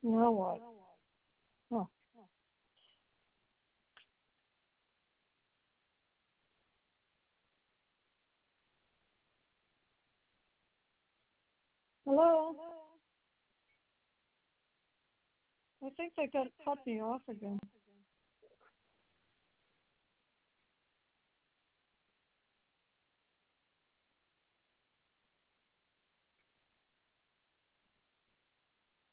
Now what? Oh. Hello? I think they cut me off again.